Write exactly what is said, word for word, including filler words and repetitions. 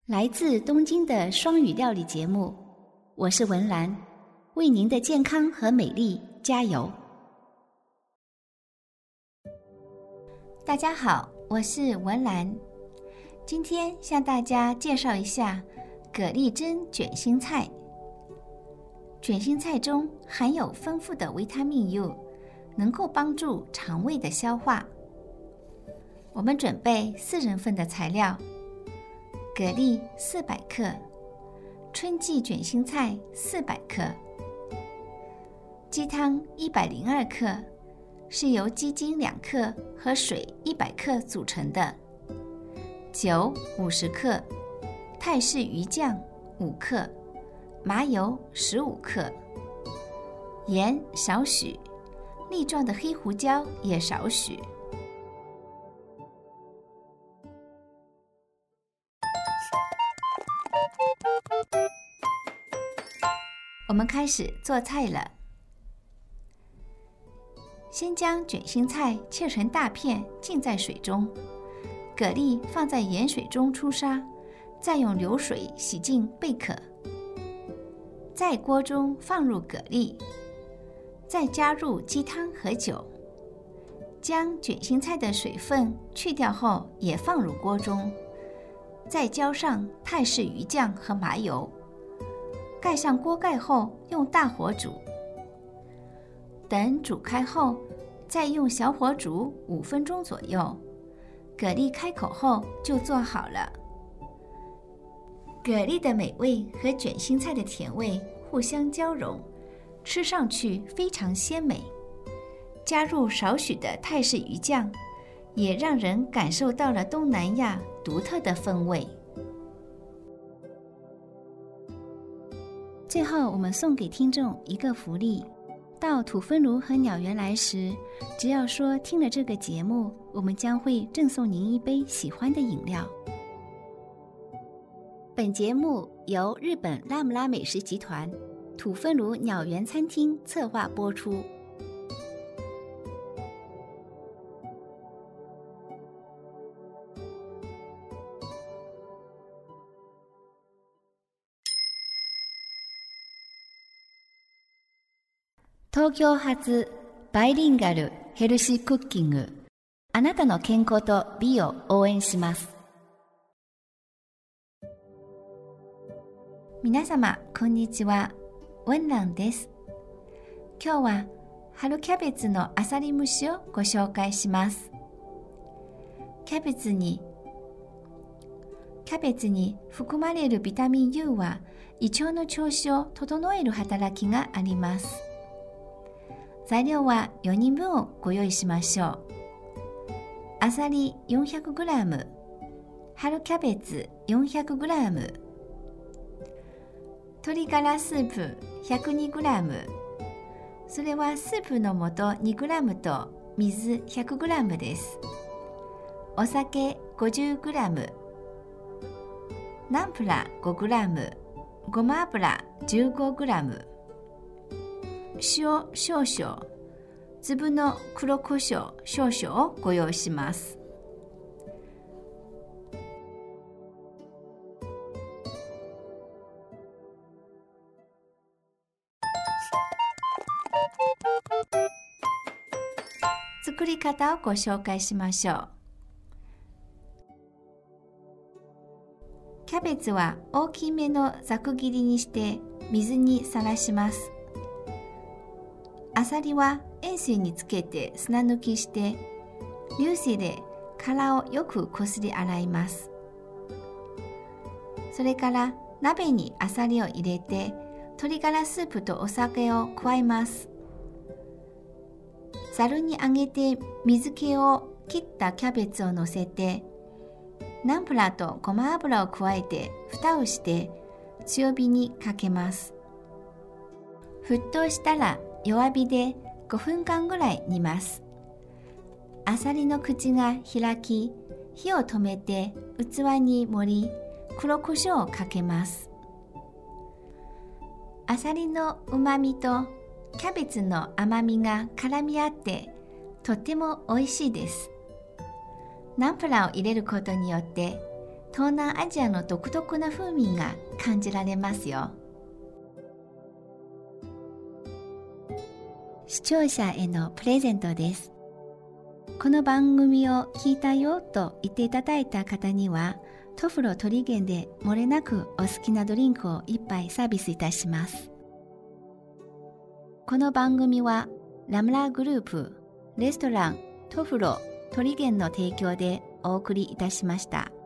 来自东京的双语料理节目，我是文兰，为您的健康和美丽加油。大家好，我是文兰，今天向大家介绍一下蛤蜊蒸卷心菜。卷心菜中含有丰富的维他命 U， 能够帮助肠胃的消化。我们准备四人份的材料：蛤蜊四百克，春季卷心菜四百克，鸡汤一百零二克，是由鸡精两克和水一百克组成的，酒五十克，泰式鱼酱五克，麻油十五克，盐少许，粒状的黑胡椒也少许。我们开始做菜了。先将卷心菜切成大片，浸在水中，蛤蜊放在盐水中出沙，再用流水洗净备可。在锅中放入蛤蜊，再加入鸡汤和酒，将卷心菜的水分去掉后也放入锅中，再浇上泰式鱼酱和麻油，盖上锅盖后用大火煮，等煮开后再用小火煮五分钟左右，蛤蜊开口后就做好了。蛤蜊的美味和卷心菜的甜味互相交融，吃上去非常鲜美。加入少许的泰式鱼酱，也让人感受到了东南亚独特的风味。最后，我们送给听众一个福利，到土芬炉和鸟园来时，只要说听了这个节目，我们将会赠送您一杯喜欢的饮料。本节目由日本拉姆拉美食集团土芬炉鸟园餐厅策划播出。東京発バイリンガルヘルシークッキング、あなたの健康と美を応援します。皆様こんにちは、ウェンランです。今日は春キャベツのあさり蒸しをご紹介します。キャベツにキャベツに含まれるビタミン U は胃腸の調子を整える働きがあります。材料はよにんぶんをご用意しましょう。あさり よんひゃくグラム、 春キャベツ よんひゃくグラム、 鶏ガラスープ ひゃくにグラム、 それはスープの素 にグラム と水 ひゃくグラム です。お酒 ごじゅうグラム、 ナンプラー ごグラム、 ごま油 じゅうごグラム、塩少々、粒の黒胡椒少々をご用意します。作り方をご紹介しましょう。キャベツは大きめのざく切りにして水にさらします。あさりは塩水につけて砂抜きして、流水で殻をよくこすり洗います。それから鍋にあさりを入れて、鶏ガラスープとお酒を加えます。ざるにあげて水気を切ったキャベツを乗せて、ナンプラーとごま油を加えて蓋をして強火にかけます。沸騰したら弱火でごふんかんぐらい煮ます。あさりの口が開き、火を止めて器に盛り、黒胡椒をかけます。あさりのうまみとキャベツの甘みが絡み合ってとっても美味しいです。ナンプラーを入れることによって東南アジアの独特な風味が感じられますよ。視聴者へのプレゼントです。この番組を聞いたよと言っていただいた方には、トフロ鳥源で漏れなくお好きなドリンクを一杯サービスいたします。この番組はラムラグループレストラントフロ鳥源の提供でお送りいたしました。